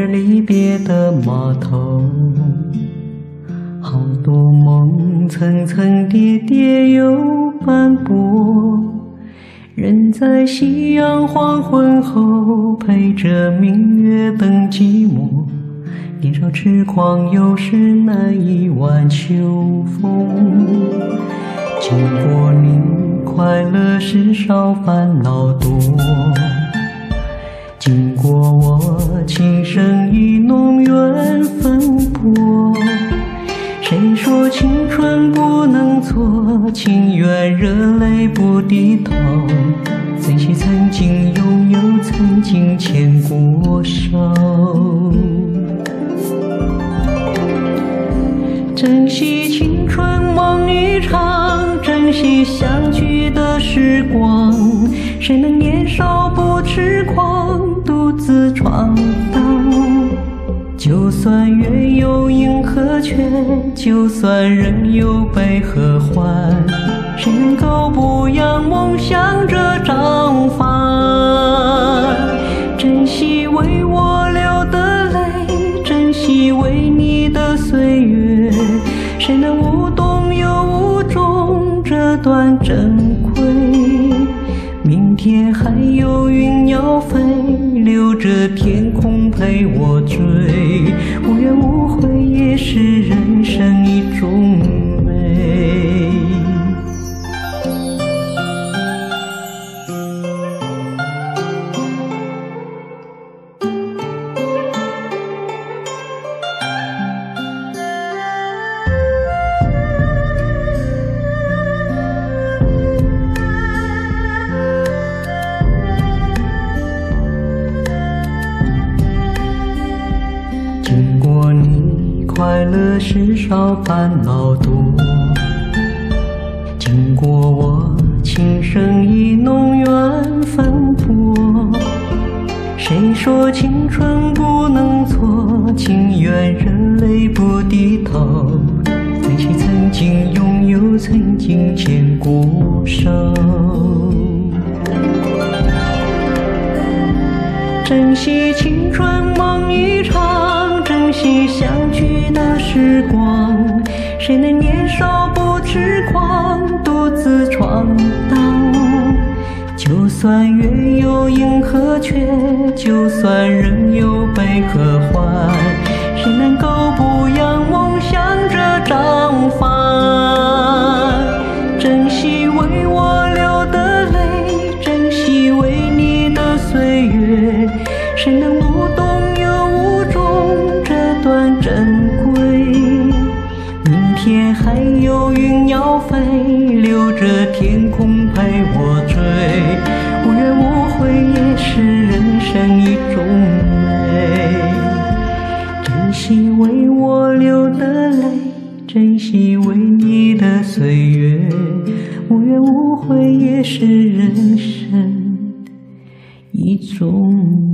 是离别的码头，好多梦层层叠叠又斑驳，人在夕阳黄昏后，陪着明月等寂寞。年少痴狂，有时难以挽秋风。经过你，快乐时少，烦恼多。经过我，情深意浓，缘分薄。谁说青春不能错？情愿热泪不低头。珍惜曾经拥有，曾经牵过手。珍惜青春梦一场，珍惜相聚的时光。谁能年少不痴狂，独自闯荡？就算月有阴和缺，就算人有悲和欢，谁能够不扬梦想着绽放？珍惜为我流的泪，珍惜为你的岁月，谁能无动又无衷这段珍贵？明天还有云鸟飞，留着天空陪我追。无怨无悔也是人生一种美。经过你，快乐时少，烦恼多。经过我，情深意浓，缘分薄。谁说青春不能错？情愿热泪不低头。珍惜曾经拥有，曾经牵过手。珍惜青春梦一场，珍惜相聚的时光。谁能年少不痴狂，独自闯荡？就算月有阴和缺，就算人有悲和欢，谁能够不扬梦想着绽放？珍惜为我流的泪，珍惜为你的岁月，谁能无动又无衷这段珍贵？明天还有云鸟飞，留着天空陪我追。无怨无悔也是人生一种美。珍惜为我流的泪，珍惜为你的岁月。无怨无悔也是人生一种